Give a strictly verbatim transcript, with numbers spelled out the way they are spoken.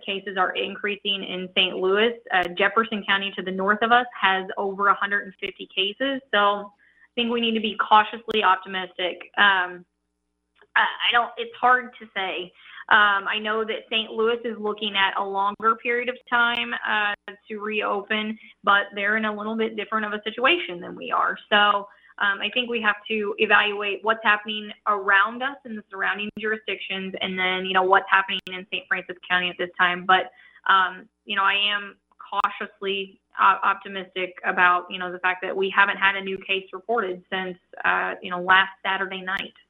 cases are increasing in Saint Louis. Uh, Jefferson County to the north of us has over one hundred fifty cases. So I think we need to be cautiously optimistic. Um, I, I don't, it's hard to say. Um, I know that Saint Louis is looking at a longer period of time uh, to reopen, but they're in a little bit different of a situation than we are. So um, I think we have to evaluate what's happening around us in the surrounding jurisdictions, and then, you know, what's happening in Saint Francis County at this time. But, um, you know, I am cautiously uh, optimistic about, you know, the fact that we haven't had a new case reported since, uh, you know, last Saturday night.